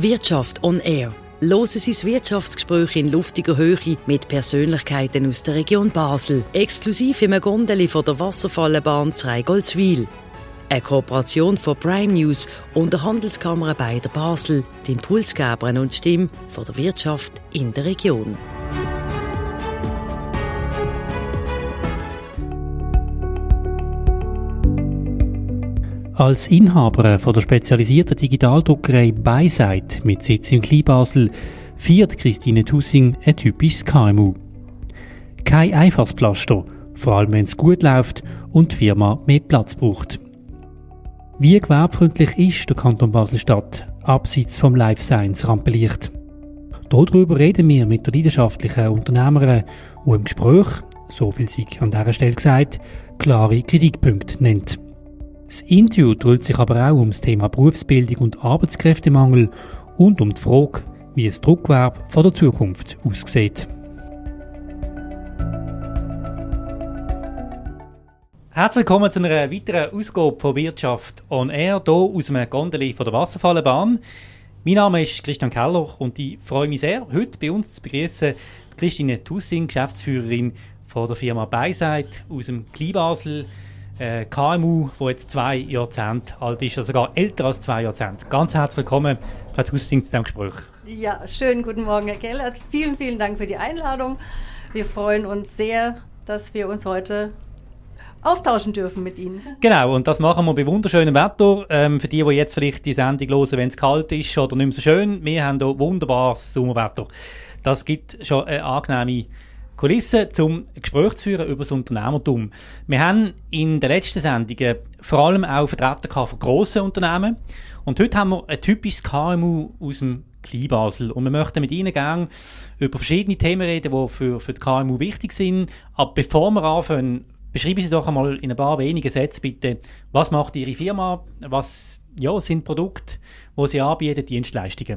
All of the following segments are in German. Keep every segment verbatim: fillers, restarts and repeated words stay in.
Wirtschaft on Air. Hören Sie das Wirtschaftsgespräch in luftiger Höhe mit Persönlichkeiten aus der Region Basel. Exklusiv im Gondeli von der Wasserfallenbahn Zreigoldswil. Eine Kooperation von Prime News und der Handelskammer Beider Basel, die Impulsgeberin und Stimme von der Wirtschaft in der Region. Als Inhaber von der spezialisierten Digitaldruckerei Beiseit mit Sitz in Kleinbasel feiert Christine Thussing ein typisches K M U. Kein einfaches Pflaster, vor allem wenn es gut läuft und die Firma mehr Platz braucht. Wie gewerbefreundlich ist der Kanton Basel-Stadt abseits vom Life Science Rampenlicht? Darüber reden wir mit der leidenschaftlichen Unternehmerin, die im Gespräch, so viel sie an dieser Stelle gesagt, klare Kritikpunkte nennt. Das Interview dreht sich aber auch um das Thema Berufsbildung und Arbeitskräftemangel und um die Frage, wie das Druckgewerbe von der Zukunft aussieht. Herzlich willkommen zu einer weiteren Ausgabe von Wirtschaft on Air, hier aus dem Gondeli von der Wasserfallenbahn. Mein Name ist Christian Keller und ich freue mich sehr, heute bei uns zu begrüßen Christine Thussing, Geschäftsführerin von der Firma Beiseit aus dem Kleinbasel. K M U, das jetzt zwei Jahrzehnte alt ist, also sogar älter als zwei Jahrzehnte. Ganz herzlich willkommen, Frau Thussing, zu diesem Gespräch. Ja, schönen guten Morgen, Herr Keller. Vielen, vielen Dank für die Einladung. Wir freuen uns sehr, dass wir uns heute austauschen dürfen mit Ihnen. Genau, und das machen wir bei wunderschönem Wetter. Ähm, für die, die jetzt vielleicht die Sendung hören, wenn es kalt ist oder nicht mehr so schön, wir haben hier wunderbares Sommerwetter. Das gibt schon eine angenehme Kulisse, zum Gespräch zu führen über das Unternehmertum. Wir haben in den letzten Sendungen vor allem auch Vertreter von grossen Unternehmen. Und heute haben wir ein typisches K M U aus dem Kleinbasel. Und wir möchten mit Ihnen gerne über verschiedene Themen reden, die für, für die K M U wichtig sind. Aber bevor wir anfangen, beschreiben Sie doch einmal in ein paar wenigen Sätzen bitte, was macht Ihre Firma, was ja, sind Produkte, die Sie anbieten, Dienstleistungen?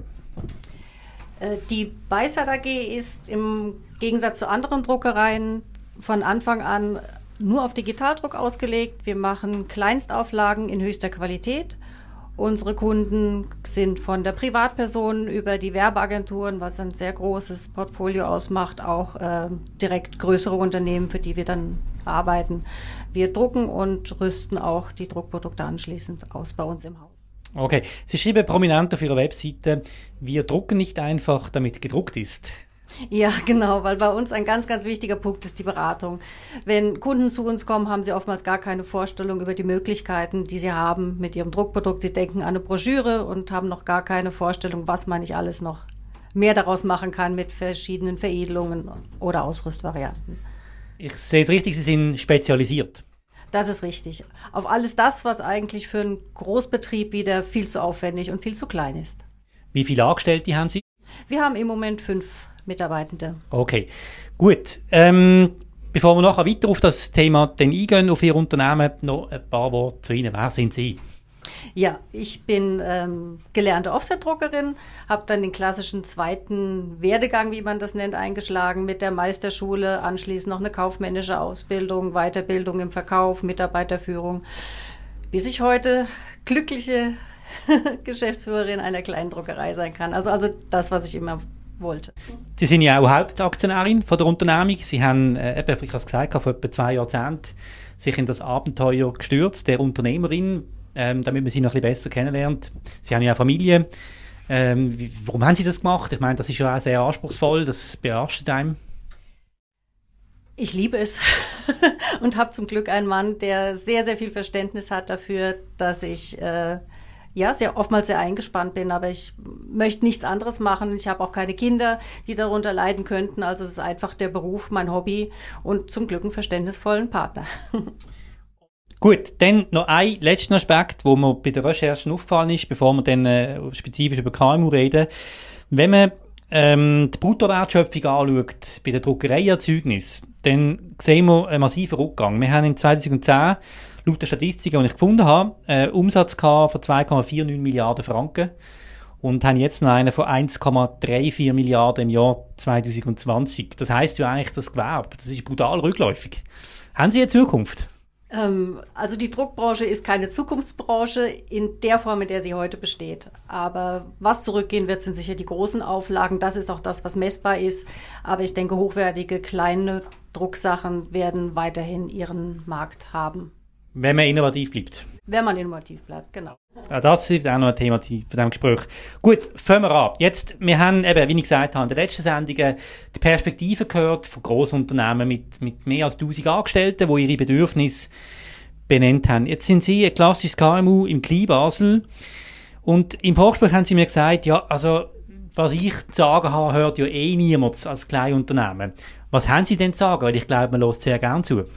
Die Beiseit A G ist im Gegensatz zu anderen Druckereien von Anfang an nur auf Digitaldruck ausgelegt. Wir machen Kleinstauflagen in höchster Qualität. Unsere Kunden sind von der Privatperson über die Werbeagenturen, was ein sehr großes Portfolio ausmacht, auch äh, direkt größere Unternehmen, für die wir dann arbeiten. Wir drucken und rüsten auch die Druckprodukte anschließend aus bei uns im Haus. Okay, Sie schreiben prominent auf Ihrer Webseite, wir drucken nicht einfach, damit gedruckt ist. Ja, genau, weil bei uns ein ganz, ganz wichtiger Punkt ist die Beratung. Wenn Kunden zu uns kommen, haben sie oftmals gar keine Vorstellung über die Möglichkeiten, die sie haben mit ihrem Druckprodukt. Sie denken an eine Broschüre und haben noch gar keine Vorstellung, was man nicht alles noch mehr daraus machen kann mit verschiedenen Veredelungen oder Ausrüstvarianten. Ich sehe es richtig, Sie sind spezialisiert. Das ist richtig. Auf alles das, was eigentlich für einen Großbetrieb wieder viel zu aufwendig und viel zu klein ist. Wie viele Angestellte haben Sie? Wir haben im Moment fünf Mitarbeitende. Okay, gut. Ähm, bevor wir nachher weiter auf das Thema dann eingehen, auf Ihr Unternehmen, noch ein paar Worte zu Ihnen. Wer sind Sie? Ja, ich bin ähm, gelernte Offset-Druckerin, habe dann den klassischen zweiten Werdegang, wie man das nennt, eingeschlagen mit der Meisterschule, anschließend noch eine kaufmännische Ausbildung, Weiterbildung im Verkauf, Mitarbeiterführung, bis ich heute glückliche Geschäftsführerin einer kleinen Druckerei sein kann. Also, also das, was ich immer wollte. Sie sind ja auch Hauptaktionärin von der Unternehmung. Sie haben, äh, eben, ich habe es gesagt, vor etwa zwei Jahrzehnten sich in das Abenteuer gestürzt, der Unternehmerin, ähm, damit man sie noch ein bisschen besser kennenlernt. Sie haben ja eine Familie. Ähm, wie, warum haben Sie das gemacht? Ich meine, das ist ja auch sehr anspruchsvoll, das belastet einem. Ich liebe es und habe zum Glück einen Mann, der sehr, sehr viel Verständnis hat dafür, dass ich äh, ja sehr oftmals sehr eingespannt bin, aber ich möchte nichts anderes machen. Ich habe auch keine Kinder, die darunter leiden könnten. Also es ist einfach der Beruf, mein Hobby und zum Glück einen verständnisvollen Partner. Gut, dann noch ein letzter Aspekt, wo mir bei der Recherche aufgefallen ist, bevor wir dann äh, spezifisch über K M U reden. Wenn man ähm, die Bruttowertschöpfung anschaut bei den Druckereierzeugnissen, dann sehen wir einen massiven Rückgang. Wir haben in zweitausendzehn, laut der Statistiken, die ich gefunden habe, einen Umsatz gehabt von zwei Komma neunundvierzig Milliarden Franken und haben jetzt noch einen von eins Komma vierunddreißig Milliarden im Jahr zwanzig zwanzig. Das heisst ja eigentlich, das Gewerbe, das ist brutal rückläufig. Haben Sie eine Zukunft? Ähm, also die Druckbranche ist keine Zukunftsbranche in der Form, in der sie heute besteht. Aber was zurückgehen wird, sind sicher die großen Auflagen. Das ist auch das, was messbar ist. Aber ich denke, hochwertige kleine Drucksachen werden weiterhin ihren Markt haben. Wenn man innovativ bleibt. Wenn man innovativ bleibt, genau. Ja, das ist auch noch ein Thema von diesem Gespräch. Gut, fangen wir an. Jetzt, wir haben eben, wie ich gesagt habe, in der letzten Sendung die Perspektive gehört von Grossunternehmen mit, mit mehr als tausend Angestellten, die ihre Bedürfnisse benannt haben. Jetzt sind Sie ein klassisches K M U im Kleinbasel und im Vorgespräch haben Sie mir gesagt, ja, also was ich zu sagen habe, hört ja eh niemand als Kleinunternehmen. Was haben Sie denn zu sagen? Weil ich glaube, man hört sehr gerne zu.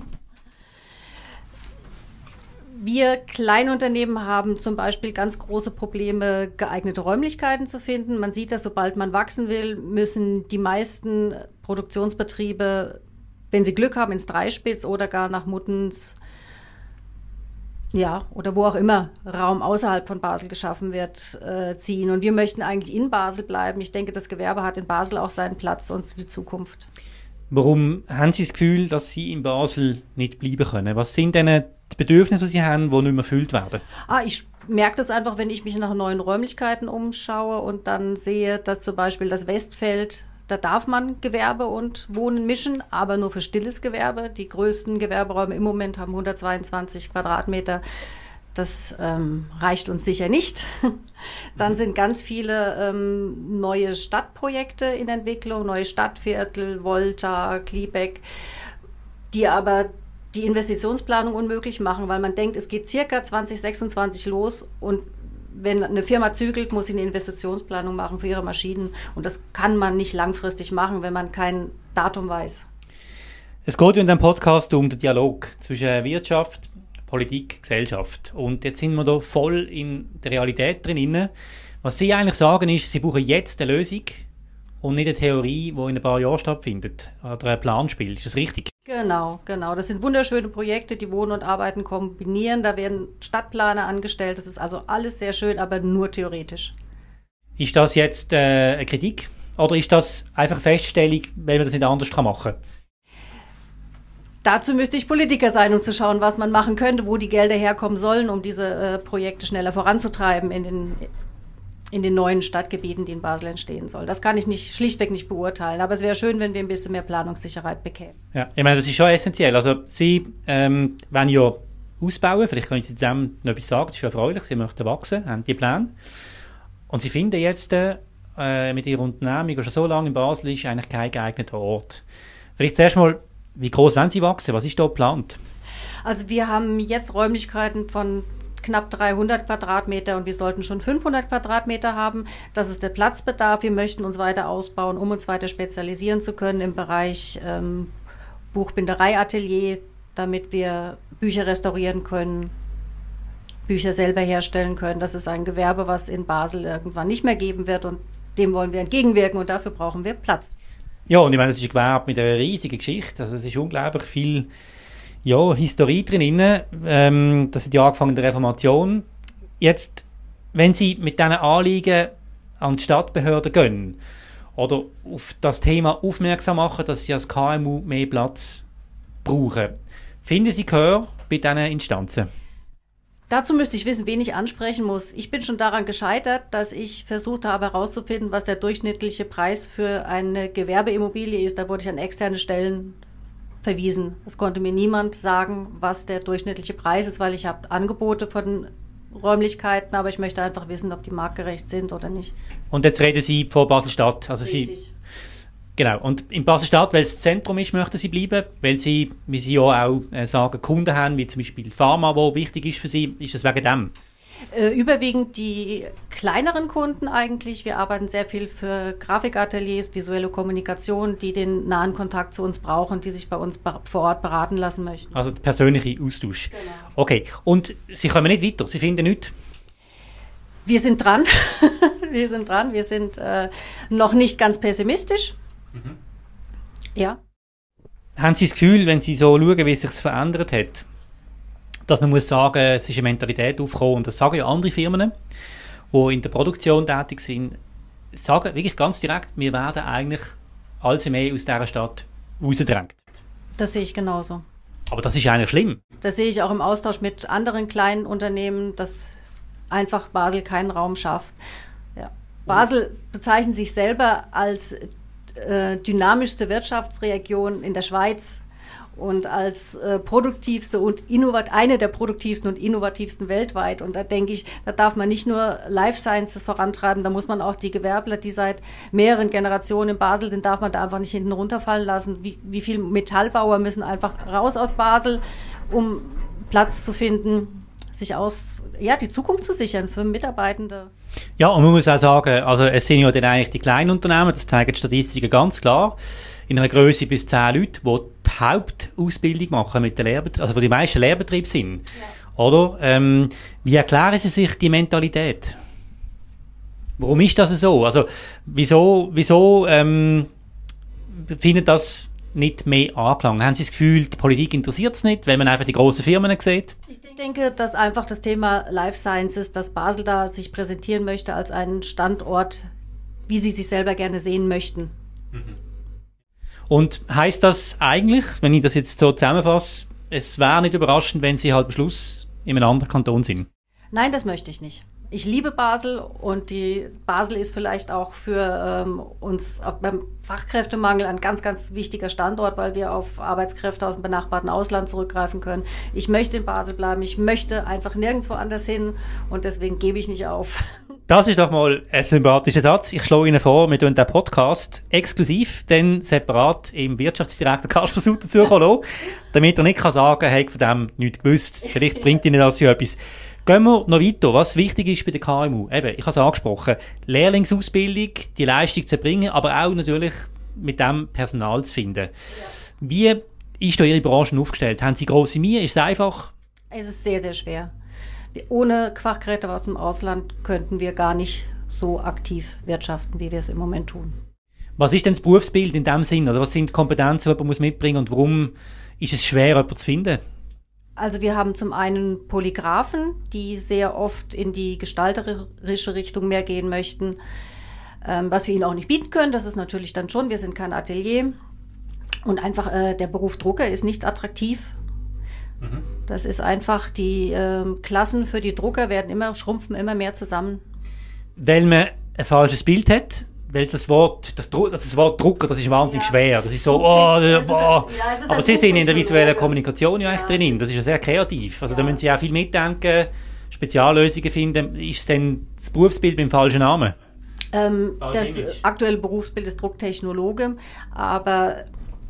Wir Kleinunternehmen haben zum Beispiel ganz große Probleme, geeignete Räumlichkeiten zu finden. Man sieht, dass sobald man wachsen will, müssen die meisten Produktionsbetriebe, wenn sie Glück haben, ins Dreispitz oder gar nach Muttens, ja, oder wo auch immer Raum außerhalb von Basel geschaffen wird, äh, ziehen. Und wir möchten eigentlich in Basel bleiben. Ich denke, das Gewerbe hat in Basel auch seinen Platz und die Zukunft. Warum haben Sie das Gefühl, dass Sie in Basel nicht bleiben können? Was sind denn die Bedürfnisse, die Sie haben, die nicht mehr erfüllt werden? Ah, ich merke das einfach, wenn ich mich nach neuen Räumlichkeiten umschaue und dann sehe, dass zum Beispiel das Westfeld, da darf man Gewerbe und Wohnen mischen, aber nur für stilles Gewerbe. Die größten Gewerberäume im Moment haben hundertzweiundzwanzig Quadratmeter. Das ähm, reicht uns sicher nicht. Dann sind ganz viele ähm, neue Stadtprojekte in Entwicklung, neue Stadtviertel, Volta, Kliebeck, die aber die Investitionsplanung unmöglich machen, weil man denkt, es geht circa zwanzig sechsundzwanzig los und wenn eine Firma zügelt, muss sie eine Investitionsplanung machen für ihre Maschinen und das kann man nicht langfristig machen, wenn man kein Datum weiß. Es geht in diesem Podcast um den Dialog zwischen Wirtschaft, Politik, Gesellschaft. Und jetzt sind wir da voll in der Realität drin. Was Sie eigentlich sagen ist, Sie brauchen jetzt eine Lösung und nicht eine Theorie, die in ein paar Jahren stattfindet. Oder ein Planspiel. Ist das richtig? Genau, genau. Das sind wunderschöne Projekte, die Wohnen und Arbeiten kombinieren. Da werden Stadtplaner angestellt. Das ist also alles sehr schön, aber nur theoretisch. Ist das jetzt äh, eine Kritik? Oder ist das einfach eine Feststellung, weil man das nicht anders machen kann? Dazu müsste ich Politiker sein, um zu schauen, was man machen könnte, wo die Gelder herkommen sollen, um diese äh, Projekte schneller voranzutreiben in den, in den neuen Stadtgebieten, die in Basel entstehen sollen. Das kann ich nicht, schlichtweg nicht beurteilen. Aber es wäre schön, wenn wir ein bisschen mehr Planungssicherheit bekämen. Ja, ich meine, das ist schon essentiell. Also Sie ähm, wollen ja ausbauen, vielleicht können Sie zusammen noch etwas sagen, das ist ja erfreulich, Sie möchten wachsen, haben die Pläne. Und Sie finden jetzt äh, mit Ihrer Unternehmung, die schon so lange in Basel ist, eigentlich kein geeigneter Ort. Vielleicht zuerst mal, wie groß wollen Sie wachsen? Was ist da geplant? Also wir haben jetzt Räumlichkeiten von knapp dreihundert Quadratmeter und wir sollten schon fünfhundert Quadratmeter haben. Das ist der Platzbedarf. Wir möchten uns weiter ausbauen, um uns weiter spezialisieren zu können im Bereich ähm, Buchbindereiatelier, damit wir Bücher restaurieren können, Bücher selber herstellen können. Das ist ein Gewerbe, was in Basel irgendwann nicht mehr geben wird und dem wollen wir entgegenwirken und dafür brauchen wir Platz. Ja, und ich meine, es ist ein Gewerbe mit einer riesigen Geschichte. Also es ist unglaublich viel ja, Historie drin. Ähm, das hat ja angefangen in der Reformation. Jetzt, wenn Sie mit diesen Anliegen an die Stadtbehörden gehen oder auf das Thema aufmerksam machen, dass Sie als K M U mehr Platz brauchen, finden Sie Gehör bei diesen Instanzen? Dazu müsste ich wissen, wen ich ansprechen muss. Ich bin schon daran gescheitert, dass ich versucht habe herauszufinden, was der durchschnittliche Preis für eine Gewerbeimmobilie ist. Da wurde ich an externe Stellen verwiesen. Es konnte mir niemand sagen, was der durchschnittliche Preis ist, weil ich habe Angebote von Räumlichkeiten, aber ich möchte einfach wissen, ob die marktgerecht sind oder nicht. Und jetzt reden Sie vor Basel-Stadt. Also Richtig. Sie, genau. Und in Basel-Stadt, weil es das Zentrum ist, möchten Sie bleiben, weil Sie, wie Sie ja auch äh, sagen, Kunden haben, wie zum Beispiel Pharma, wo wichtig ist für Sie. Ist das wegen dem? Äh, überwiegend die kleineren Kunden eigentlich. Wir arbeiten sehr viel für Grafikateliers, visuelle Kommunikation, die den nahen Kontakt zu uns brauchen, die sich bei uns vor Ort beraten lassen möchten. Also der persönliche Austausch. Genau. Okay. Und Sie kommen nicht weiter? Sie finden nichts? Wir sind dran. wir sind dran. Wir sind äh, noch nicht ganz pessimistisch. Mhm. Ja. Haben Sie das Gefühl, wenn Sie so schauen, wie es sich verändert hat, dass man muss sagen, es ist eine Mentalität aufgekommen, und das sagen ja andere Firmen, die in der Produktion tätig sind, sagen wirklich ganz direkt, wir werden eigentlich alles mehr aus dieser Stadt rausgedrängt. Das sehe ich genauso. Aber das ist eigentlich schlimm. Das sehe ich auch im Austausch mit anderen kleinen Unternehmen, dass einfach Basel keinen Raum schafft. Ja. Basel bezeichnet sich selber als äh, dynamischste Wirtschaftsregion in der Schweiz und als äh, produktivste und innovat eine der produktivsten und innovativsten weltweit. Und da denke ich, da darf man nicht nur Life Sciences vorantreiben, da muss man auch die Gewerbler, die seit mehreren Generationen in Basel sind, darf man da einfach nicht hinten runterfallen lassen. Wie, wie viele Metallbauer müssen einfach raus aus Basel, um Platz zu finden, sich aus, ja, die Zukunft zu sichern für Mitarbeitende. Ja, und man muss auch sagen, also es sind ja dann eigentlich die kleinen Unternehmen, das zeigen die Statistiken ganz klar, in einer Größe bis zehn Leute, die die Hauptausbildung machen mit den Lehrbetrieben, also wo die meisten Lehrbetriebe sind. Ja. Oder? Ähm, wie erklären Sie sich die Mentalität? Warum ist das so? Also, wieso, wieso ähm, findet das nicht mehr Anklang? Haben Sie das Gefühl, die Politik interessiert es nicht, wenn man einfach die grossen Firmen sieht? Ich denke, dass einfach das Thema Life Sciences, dass Basel da sich präsentieren möchte als einen Standort, wie sie sich selber gerne sehen möchten. Mhm. Und heisst das eigentlich, wenn ich das jetzt so zusammenfasse, es wäre nicht überraschend, wenn Sie halt am Schluss in einem anderen Kanton sind? Nein, das möchte ich nicht. Ich liebe Basel und die Basel ist vielleicht auch für ähm, uns auch beim Fachkräftemangel ein ganz, ganz wichtiger Standort, weil wir auf Arbeitskräfte aus dem benachbarten Ausland zurückgreifen können. Ich möchte in Basel bleiben, ich möchte einfach nirgendwo anders hin und deswegen gebe ich nicht auf. Das ist doch mal ein sympathischer Satz. Ich schlage Ihnen vor, wir tun den Podcast exklusiv, dann separat im Wirtschaftsdirektor Kasper Sutter zukommen, damit er nicht kann sagen, hey, von dem nichts gewusst. Vielleicht bringt Ihnen das ja etwas. Gehen wir noch weiter. Was wichtig ist bei der K M U? Eben, ich habe es angesprochen. Lehrlingsausbildung, die Leistung zu erbringen, aber auch natürlich mit dem Personal zu finden. Ja. Wie ist da Ihre Branche aufgestellt? Haben Sie grosse Mühe? Ist es einfach? Es ist sehr, sehr schwer. Ohne Fachkräfte aus dem Ausland könnten wir gar nicht so aktiv wirtschaften, wie wir es im Moment tun. Was ist denn das Berufsbild in dem Sinn? Also was sind die Kompetenzen, die man muss mitbringen und warum ist es schwer, jemanden zu finden? Also wir haben zum einen Polygraphen, die sehr oft in die gestalterische Richtung mehr gehen möchten, ähm, was wir ihnen auch nicht bieten können. Das ist natürlich dann schon, wir sind kein Atelier. Und einfach äh, der Beruf Drucker ist nicht attraktiv. Mhm. Das ist einfach, die äh, Klassen für die Drucker werden immer, schrumpfen immer mehr zusammen. Weil man ein falsches Bild hat? Weil das Wort, das, das Wort Drucker, das ist wahnsinnig ja. schwer. Das ist so, oh, ist boah. Ein, ja, aber Sie sind in der visuellen Kommunikation ja eigentlich ja, drin. Das ist ja sehr kreativ. Also ja. da müssen Sie auch viel mitdenken, Speziallösungen finden. Ist es denn das Berufsbild beim falschen Namen? Ähm, das aktuelle Berufsbild ist Drucktechnologe, aber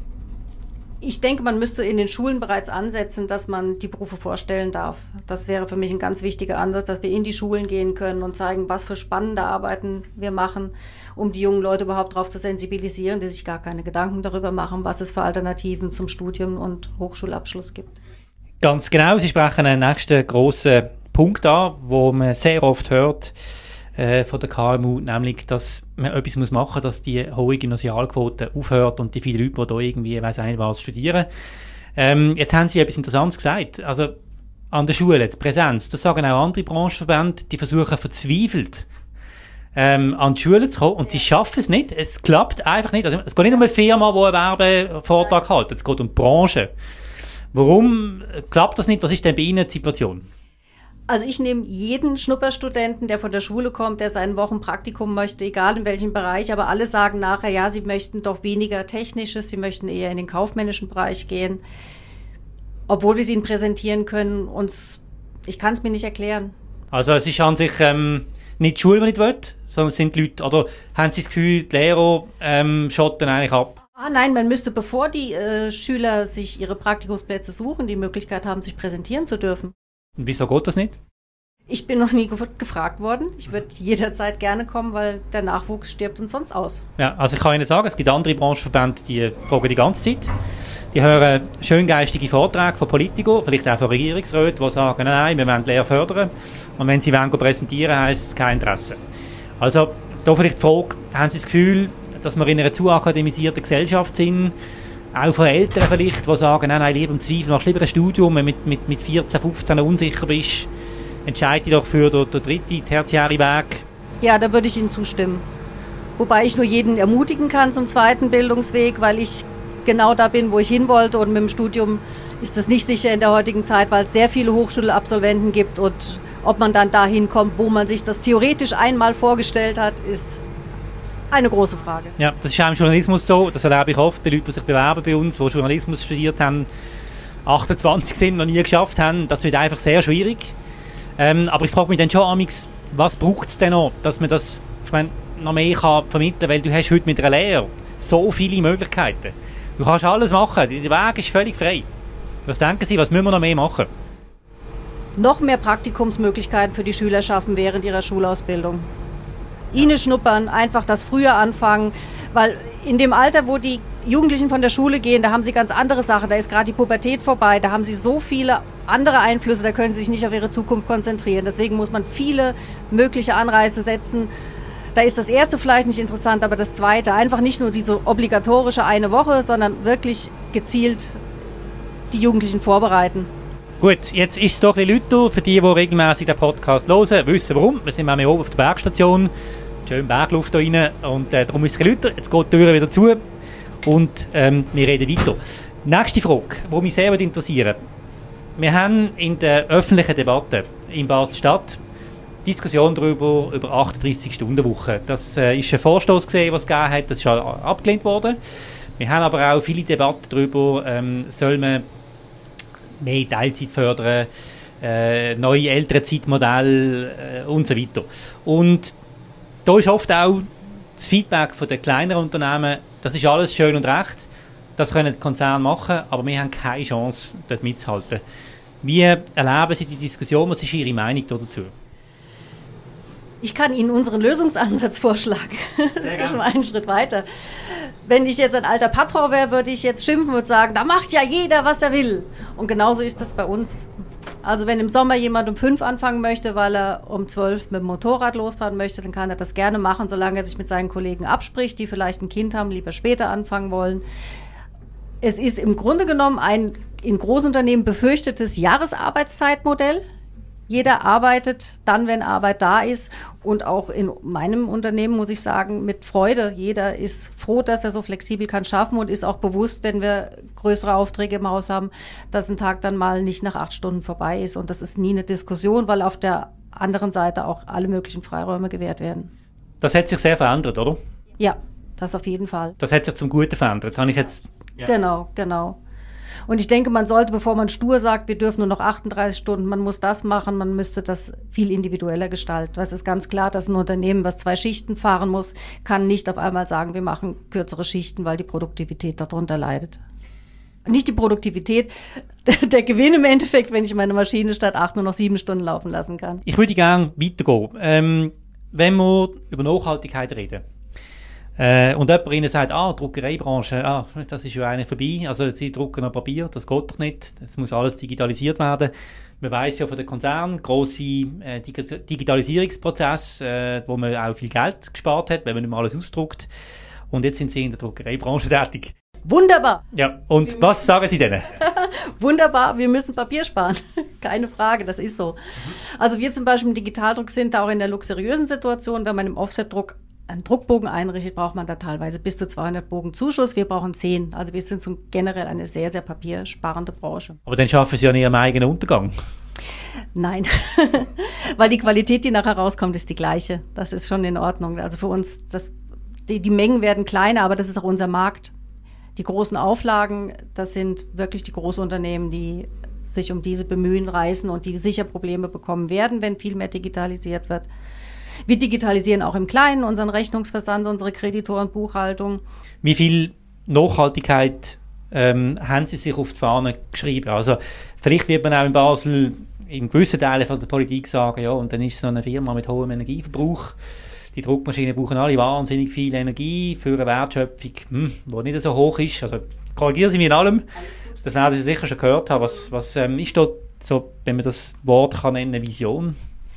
ich denke, man müsste in den Schulen bereits ansetzen, dass man die Berufe vorstellen darf. Das wäre für mich ein ganz wichtiger Ansatz, dass wir in die Schulen gehen können und zeigen, was für spannende Arbeiten wir machen, um die jungen Leute überhaupt darauf zu sensibilisieren, die sich gar keine Gedanken darüber machen, was es für Alternativen zum Studium und Hochschulabschluss gibt. Ganz genau, Sie sprechen einen nächsten grossen Punkt an, wo man sehr oft hört äh, von der K M U, nämlich, dass man etwas muss machen muss, dass die hohe Gymnasialquote aufhört und die vielen Leute, die da irgendwie, weiss nicht was, studieren. Ähm, jetzt haben Sie etwas Interessantes gesagt. Also an der Schule, die Präsenz, das sagen auch andere Branchenverbände, die versuchen verzweifelt, ähm, an die Schule zu kommen und die schaffen es nicht. Es klappt einfach nicht. Also, es geht nicht um eine Firma, die einen Werbevortrag hält, es geht um die Branche. Warum klappt das nicht? Was ist denn bei Ihnen die Situation? Also ich nehme jeden Schnupperstudenten, der von der Schule kommt, der seinen Wochenpraktikum möchte, egal in welchem Bereich, aber alle sagen nachher, ja, sie möchten doch weniger Technisches, sie möchten eher in den kaufmännischen Bereich gehen, obwohl wir es ihnen präsentieren können. Uns, ich kann es mir nicht erklären. Also es ist an sich ähm, nicht die Schule, die nicht will, sondern es sind die Leute, oder haben Sie das Gefühl, die Lehrer ähm, schotten eigentlich ab? Ah, nein, man müsste, bevor die äh, Schüler sich ihre Praktikumsplätze suchen, die Möglichkeit haben, sich präsentieren zu dürfen. Und wieso geht das nicht? Ich bin noch nie ge- gefragt worden. Ich würde jederzeit gerne kommen, weil der Nachwuchs stirbt uns sonst aus. Ja, also ich kann Ihnen sagen, es gibt andere Branchenverbände, die fragen die ganze Zeit. Die hören schöngeistige Vorträge von Politikern, vielleicht auch von Regierungsräten, die sagen, nein, wir wollen die Lehre fördern. Und wenn sie wollen präsentieren, heisst es kein Interesse. Also, da vielleicht die Frage, haben Sie das Gefühl, dass wir in einer zu akademisierten Gesellschaft sind, auch von Eltern vielleicht, die sagen, nein, nein, lieber im Zweifel, mach lieber ein Studium, wenn du mit, mit, mit vierzehn, fünfzehn unsicher bist, entscheide dich doch für den, den dritten, tertiären Weg. Ja, da würde ich Ihnen zustimmen. Wobei ich nur jeden ermutigen kann zum zweiten Bildungsweg, weil ich genau da bin, wo ich hin wollte. Und mit dem Studium ist das nicht sicher in der heutigen Zeit, weil es sehr viele Hochschulabsolventen gibt. Und ob man dann dahin kommt, wo man sich das theoretisch einmal vorgestellt hat, ist eine große Frage. Ja, das ist auch im Journalismus so. Das erlebe ich oft bei Leuten, die sich bewerben bei uns, die Journalismus studiert haben, achtundzwanzig sind, noch nie geschafft haben. Das wird einfach sehr schwierig. Ähm, aber ich frage mich dann schon amix, was braucht es denn noch, dass man das, ich meine, noch mehr kann vermitteln, weil du hast heute mit einer Lehre so viele Möglichkeiten. Du kannst alles machen, der Weg ist völlig frei. Was denken Sie, was müssen wir noch mehr machen? Noch mehr Praktikumsmöglichkeiten für die Schüler schaffen während ihrer Schulausbildung. Ihnen schnuppern, einfach das früher anfangen, weil in dem Alter, wo die Jugendlichen von der Schule gehen, da haben sie ganz andere Sachen, da ist gerade die Pubertät vorbei, da haben sie so viele andere Einflüsse, da können sie sich nicht auf ihre Zukunft konzentrieren. Deswegen muss man viele mögliche Anreize setzen. Da ist das erste vielleicht nicht interessant, aber das zweite, einfach nicht nur diese obligatorische eine Woche, sondern wirklich gezielt die Jugendlichen vorbereiten. Gut, jetzt ist es doch ein bisschen Leute, für die, die regelmäßig den Podcast hören, wissen warum. Wir sind nämlich oben auf der Bergstation, schön Bergluft da rein und äh, darum ist es ein bisschen Leute. Jetzt geht die Tür wieder zu und ähm, wir reden weiter. Nächste Frage, die mich sehr interessiert. Wir haben in der öffentlichen Debatte in Basel-Stadt Diskussion darüber, über achtunddreissig-Stunden-Woche. Das äh, ist ein Vorstoß gewesen, was es gegeben hat, das ist schon abgelehnt worden. Wir haben aber auch viele Debatten darüber, ähm, soll man mehr Teilzeit fördern, äh, neue Elternzeitmodelle äh, und so weiter. Und da ist oft auch das Feedback von den kleineren Unternehmen, das ist alles schön und recht, das können die Konzerne machen, aber wir haben keine Chance, dort mitzuhalten. Wie erleben Sie die Diskussion? Was ist Ihre Meinung dazu? Ich kann Ihnen unseren Lösungsansatz vorschlagen. Das geht schon mal einen Schritt weiter. Wenn ich jetzt ein alter Patron wäre, würde ich jetzt schimpfen und sagen, da macht ja jeder, was er will. Und genauso ist das bei uns. Also wenn im Sommer jemand um fünf anfangen möchte, weil er um zwölf mit dem Motorrad losfahren möchte, dann kann er das gerne machen, solange er sich mit seinen Kollegen abspricht, die vielleicht ein Kind haben, lieber später anfangen wollen. Es ist im Grunde genommen ein in Großunternehmen befürchtetes Jahresarbeitszeitmodell. Jeder arbeitet dann, wenn Arbeit da ist, und auch in meinem Unternehmen muss ich sagen, mit Freude. Jeder ist froh, dass er so flexibel kann schaffen und ist auch bewusst, wenn wir größere Aufträge im Haus haben, dass ein Tag dann mal nicht nach acht Stunden vorbei ist. Und das ist nie eine Diskussion, weil auf der anderen Seite auch alle möglichen Freiräume gewährt werden. Das hat sich sehr verändert, oder? Ja, das auf jeden Fall. Das hat sich zum Guten verändert. Habe ich jetzt, ja. Genau, genau. Und ich denke, man sollte, bevor man stur sagt, wir dürfen nur noch achtunddreißig Stunden, man muss das machen, man müsste das viel individueller gestalten. Es ist ganz klar, dass ein Unternehmen, was zwei Schichten fahren muss, kann nicht auf einmal sagen, wir machen kürzere Schichten, weil die Produktivität darunter leidet. Nicht die Produktivität, der Gewinn im Endeffekt, wenn ich meine Maschine statt acht nur noch sieben Stunden laufen lassen kann. Ich würde gerne weitergehen. Ähm, wenn wir über Nachhaltigkeit reden, Äh, und jemand ihnen sagt, ah, Druckereibranche, ah, das ist ja eine vorbei, also sie drucken noch Papier, das geht doch nicht, das muss alles digitalisiert werden. Man weiss ja von den Konzernen, grosse äh, Dig- Digitalisierungsprozesse, äh, wo man auch viel Geld gespart hat, wenn man nicht mehr alles ausdruckt. Und jetzt sind sie in der Druckereibranche tätig. Wunderbar! Ja, und wir was sagen Sie denen? Wunderbar, wir müssen Papier sparen. Keine Frage, das ist so. Also wir zum Beispiel im Digitaldruck sind da auch in der luxuriösen Situation, wenn man im Offsetdruck einen Druckbogen einrichtet, braucht man da teilweise bis zu zweihundert Bogen Zuschuss. Wir brauchen zehn. Also wir sind so generell eine sehr, sehr papiersparende Branche. Aber dann schaffen Sie ja nicht Ihrem eigenen Untergang. Nein, weil die Qualität, die nachher rauskommt, ist die gleiche. Das ist schon in Ordnung. Also für uns, das, die, die Mengen werden kleiner, aber das ist auch unser Markt. Die großen Auflagen, das sind wirklich die Großunternehmen, die sich um diese bemühen, reißen und die sicher Probleme bekommen werden, wenn viel mehr digitalisiert wird. Wir digitalisieren auch im Kleinen unseren Rechnungsversand, unsere Kreditoren, Buchhaltung. Wie viel Nachhaltigkeit ähm, haben Sie sich auf die Fahne geschrieben? Also vielleicht wird man auch in Basel in gewissen Teilen von der Politik sagen, ja, und dann ist so eine Firma mit hohem Energieverbrauch. Die Druckmaschinen brauchen alle wahnsinnig viel Energie für eine Wertschöpfung, hm, die nicht so hoch ist. Also korrigieren Sie mich in allem. Das werden Sie sicher schon gehört haben. Was, was ähm, ist da so, wenn man das Wort kann nennen, Vision?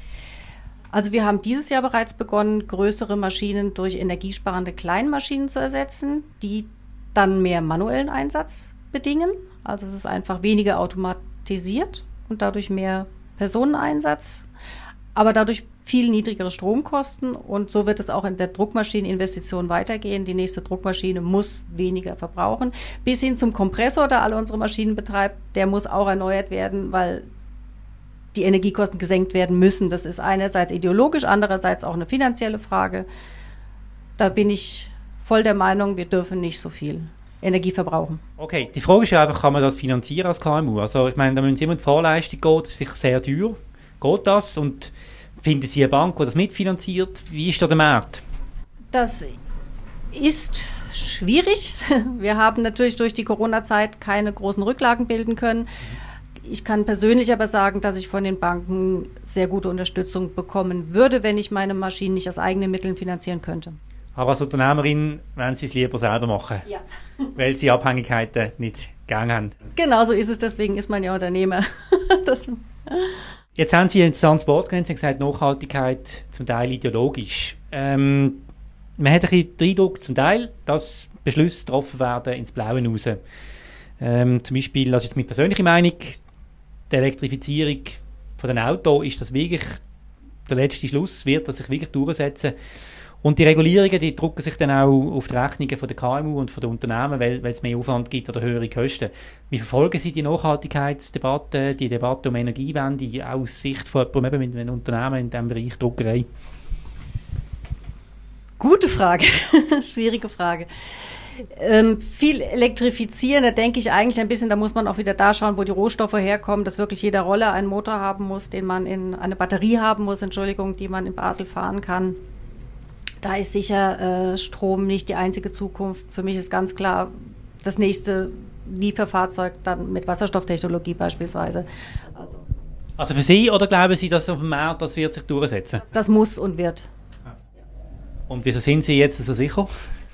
Also wir haben dieses Jahr bereits begonnen, größere Maschinen durch energiesparende Kleinmaschinen zu ersetzen, die dann mehr manuellen Einsatz bedingen. Also es ist einfach weniger automatisiert und dadurch mehr Personeneinsatz. Aber dadurch viel niedrigere Stromkosten und so wird es auch in der Druckmaschineninvestition weitergehen. Die nächste Druckmaschine muss weniger verbrauchen. Bis hin zum Kompressor, der alle unsere Maschinen betreibt, der muss auch erneuert werden, weil die Energiekosten gesenkt werden müssen. Das ist einerseits ideologisch, andererseits auch eine finanzielle Frage. Da bin ich voll der Meinung, wir dürfen nicht so viel Energie verbrauchen. Okay, die Frage ist ja einfach, kann man das finanzieren als K M U? Also ich meine, da müssen Sie immer in die Vorleistung gehen, das ist sicher sehr teuer. Geht das? Und finden Sie eine Bank, die das mitfinanziert? Wie ist da der Markt? Das ist schwierig. Wir haben natürlich durch die Corona-Zeit keine großen Rücklagen bilden können. Ich kann persönlich aber sagen, dass ich von den Banken sehr gute Unterstützung bekommen würde, wenn ich meine Maschinen nicht aus eigenen Mitteln finanzieren könnte. Aber als Unternehmerin wollen Sie es lieber selber machen, ja. Weil Sie Abhängigkeiten nicht gegangen haben. Genau so ist es, deswegen ist man ja Unternehmer. das Jetzt haben Sie ein interessantes Wort genannt, Sie haben gesagt, Nachhaltigkeit zum Teil ideologisch. Ähm, man hat ein bisschen den Eindruck, zum Teil, dass Beschlüsse getroffen werden ins Blaue raus. Ähm, zum Beispiel, das ist jetzt meine persönliche Meinung, die Elektrifizierung von den Autos ist das wirklich der letzte Schluss, wird das sich wirklich durchsetzen. Und die Regulierungen, die drücken sich dann auch auf die Rechnungen von der K M U und von den Unternehmen, weil, weil es mehr Aufwand gibt oder höhere Kosten. Wie verfolgen Sie die Nachhaltigkeitsdebatte, die Debatte um Energiewende aus Sicht von jemandem mit einem Unternehmen in diesem Bereich Druckerei? Gute Frage, schwierige Frage. Ähm, viel elektrifizieren, da denke ich eigentlich ein bisschen, da muss man auch wieder da schauen, wo die Rohstoffe herkommen, dass wirklich jeder Roller einen Motor haben muss, den man in eine Batterie haben muss, Entschuldigung, die man in Basel fahren kann. Da ist sicher äh, Strom nicht die einzige Zukunft. Für mich ist ganz klar das nächste Lieferfahrzeug dann mit Wasserstofftechnologie beispielsweise. Also, also für Sie oder glauben Sie, dass auf dem Markt das wird sich durchsetzen? Das muss und wird. Und wieso sind Sie jetzt so sicher?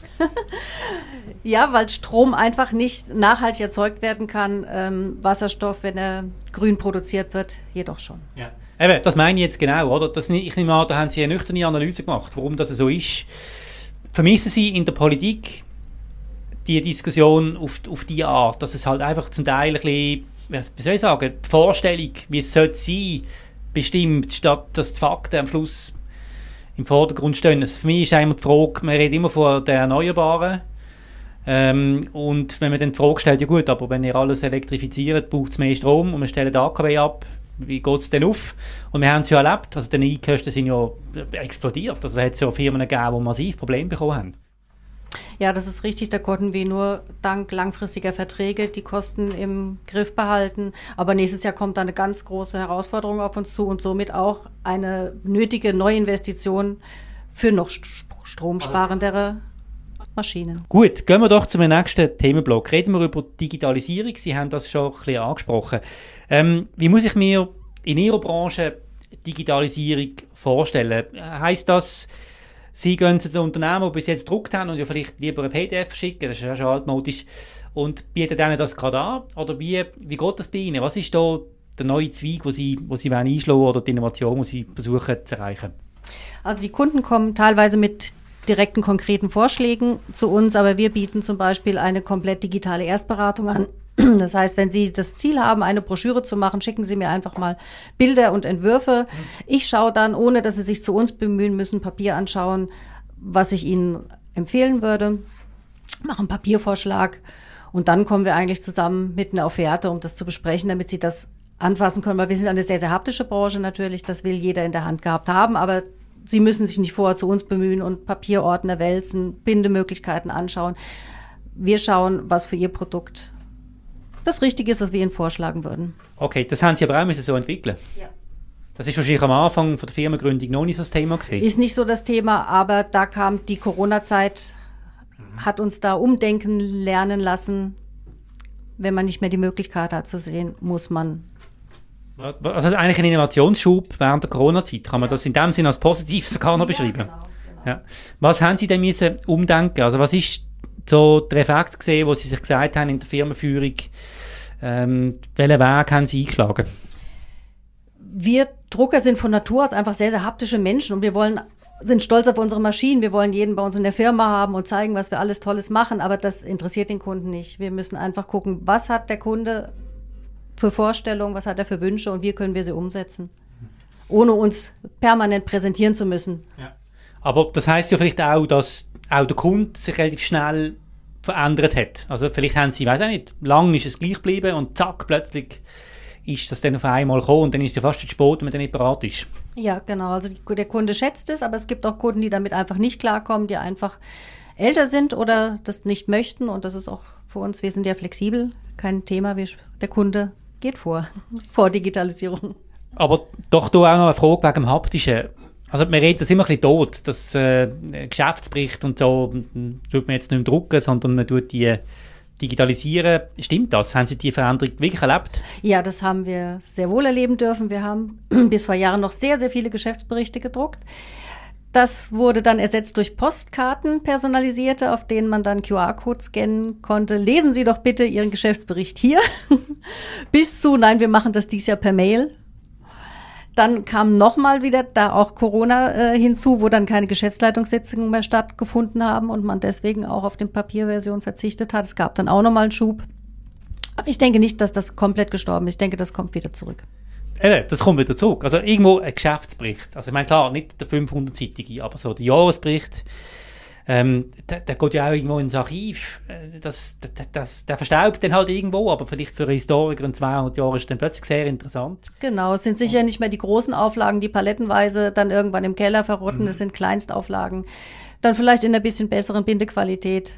Ja, weil Strom einfach nicht nachhaltig erzeugt werden kann. Ähm, Wasserstoff, wenn er grün produziert wird, jedoch schon. Ja. Eben, das meine ich jetzt genau, oder? Das, ich nehme an, da haben Sie eine nüchterne Analyse gemacht, warum das so ist. Vermissen Sie in der Politik die Diskussion auf, auf die Art, dass es halt einfach zum Teil ein bisschen, wie soll ich sagen, die Vorstellung, wie es sollte sein, bestimmt, statt dass die Fakten am Schluss im Vordergrund stehen. Also für mich ist immer die Frage, man redet immer von den Erneuerbaren, ähm, und wenn man dann die Frage stellt, ja gut, aber wenn ihr alles elektrifiziert, braucht es mehr Strom und wir stellen den A K W ab, wie geht es denn auf? Und wir haben es ja erlebt, also die Energiekosten sind ja explodiert. Also da hat es ja Firmen gegeben, die massiv Probleme bekommen haben. Ja, das ist richtig. Da konnten wir nur dank langfristiger Verträge die Kosten im Griff behalten. Aber nächstes Jahr kommt da eine ganz große Herausforderung auf uns zu und somit auch eine nötige Neuinvestition für noch stromsparendere Maschinen. Gut, gehen wir doch zum nächsten Themenblock. Reden wir über Digitalisierung. Sie haben das schon ein bisschen angesprochen. Ähm, wie muss ich mir in Ihrer Branche Digitalisierung vorstellen? Heisst das, Sie gehen zu den Unternehmen, die bis jetzt gedruckt haben und ja vielleicht lieber ein P D F verschicken, das ist ja schon altmodisch, und bieten denen das gerade an? Oder wie, wie geht das bei Ihnen? Was ist da der neue Zweig, wo Sie, wo Sie einschlagen wollen, oder die Innovation, die Sie versuchen zu erreichen? Also die Kunden kommen teilweise mit direkten, konkreten Vorschlägen zu uns, aber wir bieten zum Beispiel eine komplett digitale Erstberatung an. Das heißt, wenn Sie das Ziel haben, eine Broschüre zu machen, schicken Sie mir einfach mal Bilder und Entwürfe. Ich schaue dann, ohne dass Sie sich zu uns bemühen müssen, Papier anschauen, was ich Ihnen empfehlen würde, mache einen Papiervorschlag und dann kommen wir eigentlich zusammen mit einer Offerte, um das zu besprechen, damit Sie das anfassen können, weil wir sind eine sehr, sehr haptische Branche natürlich, das will jeder in der Hand gehabt haben, aber Sie müssen sich nicht vorher zu uns bemühen und Papierordner wälzen, Bindemöglichkeiten anschauen. Wir schauen, was für Ihr Produkt das Richtige ist, was wir Ihnen vorschlagen würden. Okay, das haben Sie aber auch müssen so entwickeln. Ja. Das ist wahrscheinlich am Anfang von der Firmengründung noch nicht so das Thema gewesen. Ist nicht so das Thema, aber da kam die Corona-Zeit, mhm. hat uns da umdenken lernen lassen. Wenn man nicht mehr die Möglichkeit hat zu sehen, muss man. Also eigentlich ein Innovationsschub während der Corona-Zeit. Kann man ja. das in dem Sinne als positiv sogar noch ja, beschreiben? Genau, genau. Ja. Was haben Sie denn müssen umdenken? Also was ist so der Effekt gesehen, wo Sie sich gesagt haben in der Firmenführung, ähm, welchen Weg haben Sie eingeschlagen? Wir Drucker sind von Natur aus einfach sehr, sehr haptische Menschen und wir wollen, sind stolz auf unsere Maschinen. Wir wollen jeden bei uns in der Firma haben und zeigen, was wir alles Tolles machen, aber das interessiert den Kunden nicht. Wir müssen einfach gucken, was hat der Kunde für Vorstellungen, was hat er für Wünsche und wie können wir sie umsetzen. ohne uns permanent präsentieren zu müssen. Ja. Aber das heisst ja vielleicht auch, dass auch der Kunde sich relativ schnell verändert hat. Also vielleicht haben sie, ich weiss auch nicht, lang ist es gleich geblieben und zack, plötzlich ist das dann auf einmal gekommen und dann ist es ja fast zu spät, wenn man dann nicht bereit ist. Ja, genau. Also die, der Kunde schätzt es, aber es gibt auch Kunden, die damit einfach nicht klarkommen, die einfach älter sind oder das nicht möchten. Und das ist auch für uns, wir sind ja flexibel, kein Thema. Wir, der Kunde geht vor, vor Digitalisierung. Aber doch da auch noch eine Frage wegen dem Haptischen. Also man redet das immer ein bisschen tot, das äh, Geschäftsbericht und so tut man jetzt nicht mehr drucken, sondern man tut die digitalisieren. Stimmt das? Haben Sie die Veränderung wirklich erlebt? Ja, das haben wir sehr wohl erleben dürfen. Wir haben bis vor Jahren noch sehr, sehr viele Geschäftsberichte gedruckt. Das wurde dann ersetzt durch Postkarten, personalisierte, auf denen man dann Q R-Code scannen konnte. Lesen Sie doch bitte Ihren Geschäftsbericht hier. Bis zu, nein, wir machen das dies Jahr per Mail. Dann kam nochmal wieder da auch Corona äh, hinzu, wo dann keine Geschäftsleitungssitzungen mehr stattgefunden haben und man deswegen auch auf die Papierversion verzichtet hat. Es gab dann auch nochmal einen Schub. Aber ich denke nicht, dass das komplett gestorben ist. Ich denke, das kommt wieder zurück. Eben, das kommt wieder zurück. Also irgendwo ein Geschäftsbericht. Also ich meine, klar, nicht der fünfhundertseitige, aber so der Jahresbericht, ähm, der, der geht ja auch irgendwo ins Archiv. Das, das, das, der verstaubt dann halt irgendwo, aber vielleicht für einen Historiker in zweihundert Jahren ist dann plötzlich sehr interessant. Genau, es sind sicher nicht mehr die großen Auflagen, die palettenweise dann irgendwann im Keller verrotten. Mhm. Es sind Kleinstauflagen. Dann vielleicht in einer bisschen besseren Bindequalität,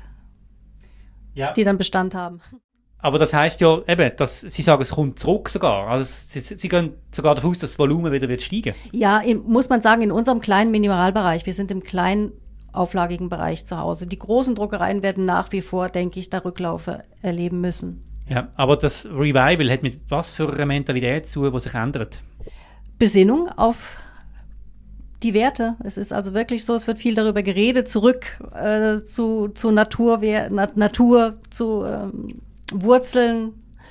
ja, die dann Bestand haben. Aber das heisst ja eben, dass Sie sagen, es kommt zurück sogar. Also Sie, Sie gehen sogar davon aus, dass das Volumen wieder wird steigen. Ja, im, muss man sagen, in unserem kleinen Minimalbereich. Wir sind im kleinen auflagigen Bereich zu Hause. Die großen Druckereien werden nach wie vor, denke ich, da Rücklaufe erleben müssen. Ja, aber das Revival hat mit was für einer Mentalität zu, die sich ändert? Besinnung auf die Werte. Es ist also wirklich so, es wird viel darüber geredet, zurück äh, zu, zu Natur, Na, Natur, zu ähm, Wurzeln.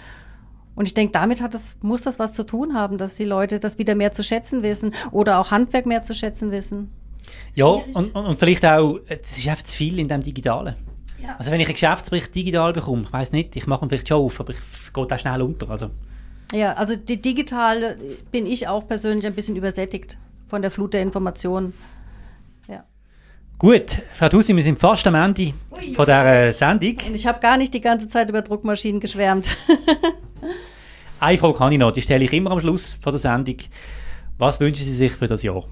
Und ich denke, damit hat das, muss das was zu tun haben, dass die Leute das wieder mehr zu schätzen wissen oder auch Handwerk mehr zu schätzen wissen. Ja, und, und, und vielleicht auch, es ist einfach zu viel in dem Digitalen. Ja. Also wenn ich einen Geschäftsbericht digital bekomme, ich weiss nicht, ich mache ihn vielleicht schon auf, aber es geht auch schnell unter. Also. Ja, also die digital bin ich auch persönlich ein bisschen übersättigt von der Flut der Informationen. Ja. Gut, Frau Thussing, wir sind fast am Ende Ui. von dieser Sendung. Und ich habe gar nicht die ganze Zeit über Druckmaschinen geschwärmt. Eine Frage kann ich noch, die stelle ich immer am Schluss von der Sendung. Was wünschen Sie sich für das Jahr?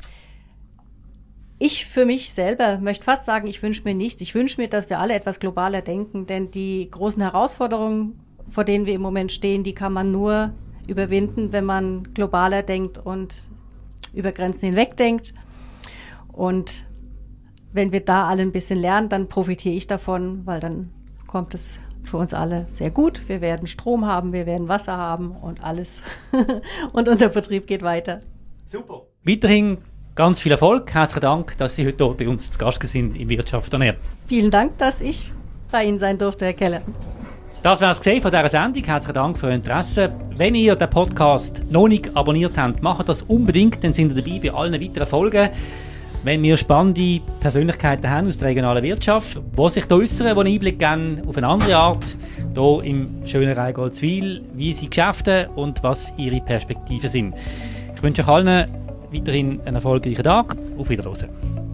Ich für mich selber möchte fast sagen, ich wünsche mir nichts. Ich wünsche mir, dass wir alle etwas globaler denken, denn die großen Herausforderungen, vor denen wir im Moment stehen, die kann man nur überwinden, wenn man globaler denkt und über Grenzen hinweg denkt. Und wenn wir da alle ein bisschen lernen, dann profitiere ich davon, weil dann kommt es für uns alle sehr gut. Wir werden Strom haben, wir werden Wasser haben und alles. Und unser Betrieb geht weiter. Super. Weiterhin ganz viel Erfolg. Herzlichen Dank, dass Sie heute hier bei uns zu Gast sind im Wirtschaft on Air. Vielen Dank, dass ich bei Ihnen sein durfte, Herr Keller. Das war es von dieser Sendung. Herzlichen Dank für Ihr Interesse. Wenn ihr den Podcast noch nicht abonniert habt, macht das unbedingt, dann sind ihr dabei bei allen weiteren Folgen. Wenn wir spannende Persönlichkeiten haben aus der regionalen Wirtschaft, die sich da äußern, die einen Einblick geben auf eine andere Art, hier im schönen Rheingoldswil, wie sie geschäften und was ihre Perspektiven sind. Ich wünsche euch allen weiterhin einen erfolgreichen Tag. Auf Wiederhören.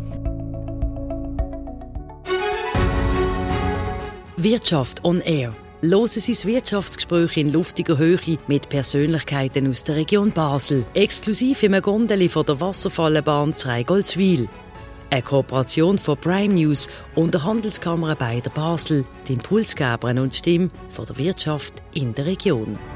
Wirtschaft on Air. Hören Sie das Wirtschaftsgespräch in luftiger Höhe mit Persönlichkeiten aus der Region Basel. Exklusiv im Gondeli von der Wasserfallenbahn Rheingoldswil. Eine Kooperation von Prime News und der Handelskammer Beider Basel, die Impulsgeber und Stimme von der Wirtschaft in der Region.